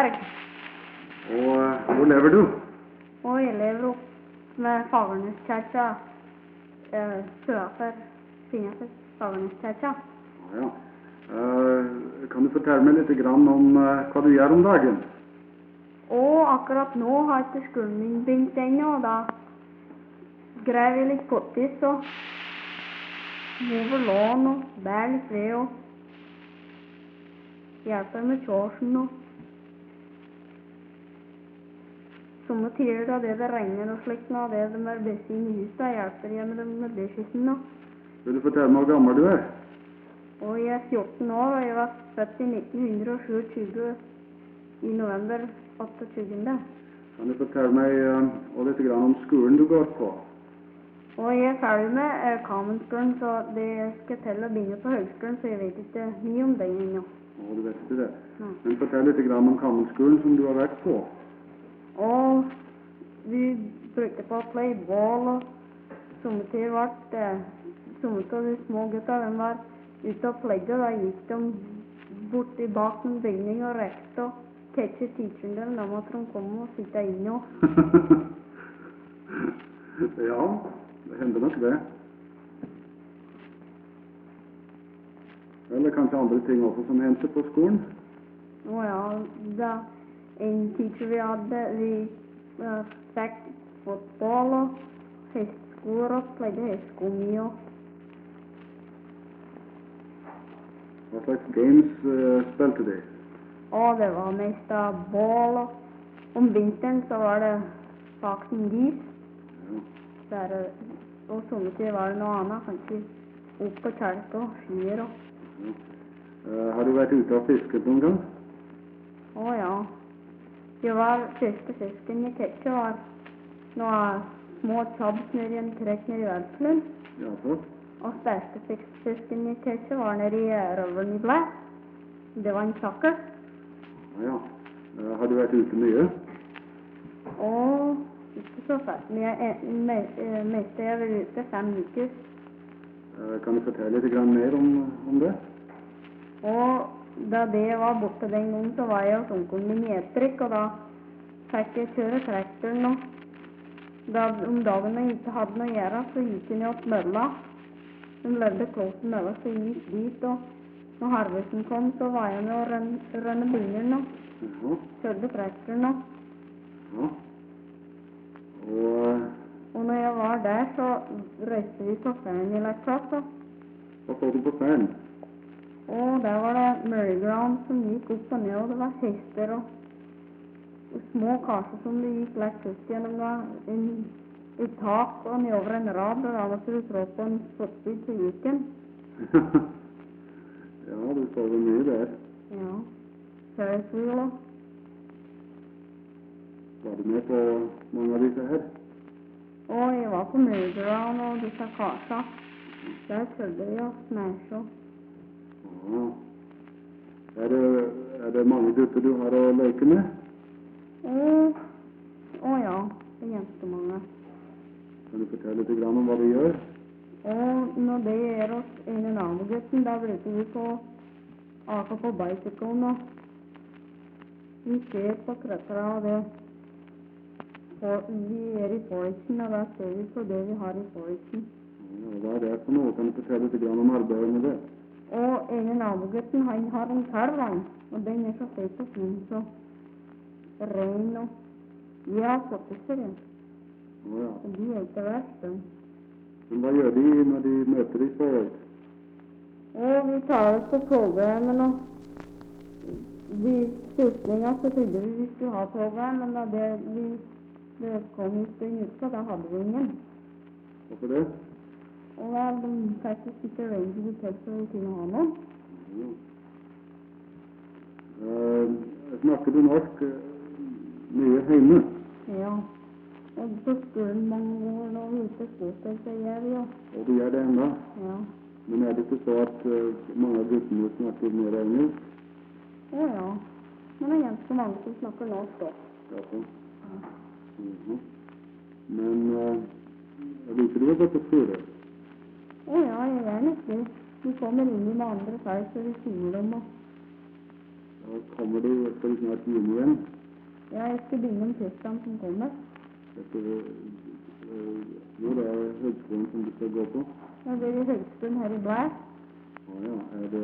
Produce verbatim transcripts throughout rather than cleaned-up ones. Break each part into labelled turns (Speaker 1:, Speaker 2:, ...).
Speaker 1: Og uh, hvor lever du?
Speaker 2: Og jeg lever opp med Fagernes-kjerka, eh, søafer, finnefer Fagernes-kjerka.
Speaker 1: Ja. Uh, kan du fortelle meg litt grann om uh, hva du gjør om dagen?
Speaker 2: Og akkurat nå har ikke skolen min begynt ennå, og da grev jeg litt potis og mover lån og bær litt ved og hjelper med kjørsen og somme tider da det det regner og slikt nå, det de er best inn i huset, da hjelper jeg med dem med beskyssen nå.
Speaker 1: Vil du fortelle meg hvor gammel du er?
Speaker 2: Og jeg er fjorten år, og jeg var født i nitten tjuesju i november åttiåtte.
Speaker 1: Kan du fortelle meg uh, og litt grann om skolen du går på?
Speaker 2: Og jeg er ferdig med eh, Kamenskolen, så det skal til å begynne på høgskolen, så jeg vet ikke mye om den ennå.
Speaker 1: Å, du vet ikke det.
Speaker 2: Ja.
Speaker 1: Men fortell litt grann om Kamenskolen som du har vært på.
Speaker 2: Og vi brukte på å play ball, og somme tid ble eh, somme av de små gutta, de var ute og plegge, da gikk de borti bak en bygning og rekte og catche teacheren dem, da måtte de komme og sitte inne og...
Speaker 1: Ja, det hender nok det. Eller kanskje andre ting også som hendte på skolen?
Speaker 2: Å ja, da en teacher vi hadde, vi uh, fikk fotball og hesteskoer og plegge hestesko mye og...
Speaker 1: Hva slags games uh, spilte de?
Speaker 2: Og det var mest av ball, og om vinteren så var det bakten is.
Speaker 1: Ja.
Speaker 2: Der, og sommertid var det noe annet, kanskje opp på kjelke og skyer og...
Speaker 1: Ja. Uh, har du vært ute og fisket noen gang?
Speaker 2: Å ja. Det var første fisken jeg kjøpte var noen små tjabbs nede i en trekk nede i Verslund.
Speaker 1: Ja, så.
Speaker 2: Og største fisken jeg kjøpte var nede i røveren i Blæ. Det var en sakker.
Speaker 1: Ja, uh, har du vært ute mye?
Speaker 2: Og ikke så fælt, men jeg er mest jeg har vært ute fem uker.
Speaker 1: Uh, kan du fortelle litt grann mer om, om det?
Speaker 2: Og da det var borte den gangen, så var jeg hos onkelen min i Etrik, og da fikk jeg kjøre traktoren, og da om dagen jeg ikke hadde noe å gjøre, så gikk jeg ned opp mølla. De levde klåsen mølla, så jeg gikk dit, og når Harvesen kom, så var jeg med å rønne, rønne bilen, og
Speaker 1: Ja.
Speaker 2: kjørte traktoren, og
Speaker 1: Ja. Og uh,
Speaker 2: Og når jeg var der, så reiste vi på ferien i Lekplass, og,
Speaker 1: hva så du på ferien?
Speaker 2: og der var det merry-go-round som gikk opp og ned, og det var hester og, og små kasser som det gikk lett først gjennom da, en, et tak og nedover en rad, og da måtte du trå på en fotbit til uken.
Speaker 1: Ja, du så det mye der.
Speaker 2: Ja, Ferris wheel og...
Speaker 1: Var du med på mange av disse her?
Speaker 2: Og jeg var på merry-go-round og disse kasser. Der kjørte jeg og smash og...
Speaker 1: Ja. Er det, er det mange gutter du har å leke med?
Speaker 2: Og... Å ja, det er ganske mange.
Speaker 1: Kan du fortelle litt grann om hva de gjør?
Speaker 2: Og når det er hos en nabogutten, da bruker vi på aka på bicyclen, og vi ser på krøttera og det. Og vi er i forresten, og da ser vi på det vi har i forresten.
Speaker 1: Ja, hva er det for noe? Kan du fortelle litt grann om arbeidet med det?
Speaker 2: Og en nabogutten, han har en kalv, han, og den er så feit og fin, så ren og... Vi har fått det for det,
Speaker 1: Å ja.
Speaker 2: og de er ikke verst, den.
Speaker 1: Men hva gjør de når de møter deg på øyet?
Speaker 2: Og vi tar oss på programmen, og de styrkninger så trodde vi vi skulle ha program, men da det vi det kom ut en uke, da hadde vi ingen.
Speaker 1: Hvorfor det?
Speaker 2: Og da de faktisk ikke range til så vi kunne ha noen.
Speaker 1: Ja. Uh, snakker du norsk uh, mye hjemme?
Speaker 2: Ja. Og på skolen mange år nå ute skoter, så gjør vi jo.
Speaker 1: Og du gjør det enda?
Speaker 2: Ja.
Speaker 1: Men er det ikke så at uh, mange av guttene snakker mer engelsk?
Speaker 2: Å ja. Men det er ganske mange som snakker norsk også.
Speaker 1: Ja, så.
Speaker 2: Ja.
Speaker 1: Mhm. Men uh, liker du å gå på skole?
Speaker 2: Å ja, jeg gjør nok det. Vi kommer inn i med andre folk, så vi sier dem, og...
Speaker 1: Da kommer de, skal de snart begynne igjen.
Speaker 2: Ja, jeg skal begynne om tirsdagen som kommer.
Speaker 1: Dette, øh, hvor er høgskolen som du skal gå på?
Speaker 2: Jeg blir i høgskolen her i Blair.
Speaker 1: Å ja, er det,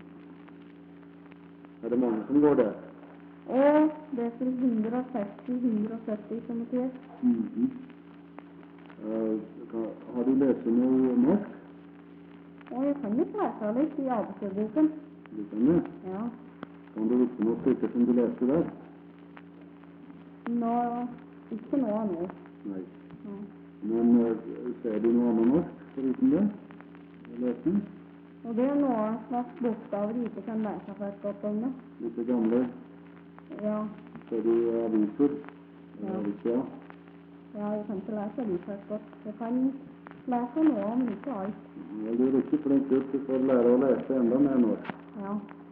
Speaker 1: er det mange som går der?
Speaker 2: Og det er for hundre og seksti til hundre og sytti som er til.
Speaker 1: Mhm. Eh, kan- har du lest noe norsk?
Speaker 2: Og jeg kan ikke lese litt i arbeidsboken.
Speaker 1: Du kan det?
Speaker 2: Ja.
Speaker 1: Kan du huske noen stykker som du leste der?
Speaker 2: Nå, ikke noe nå.
Speaker 1: Nei.
Speaker 2: Ja.
Speaker 1: Men øh, ser du noe annet norsk foruten det? Lesning?
Speaker 2: Og det er noe slags bokstaver jeg ikke kan lese for et godt om det.
Speaker 1: Litt gamle?
Speaker 2: Ja.
Speaker 1: Ser du aviser?
Speaker 2: Ja.
Speaker 1: Er det ikke bra?
Speaker 2: Ja, jeg kan ikke lese det for et godt. Jeg kan lese noe, men ikke alt.
Speaker 1: Ja, du er ikke flink gutt, du får lære å lese enda mer norsk.
Speaker 2: Ja.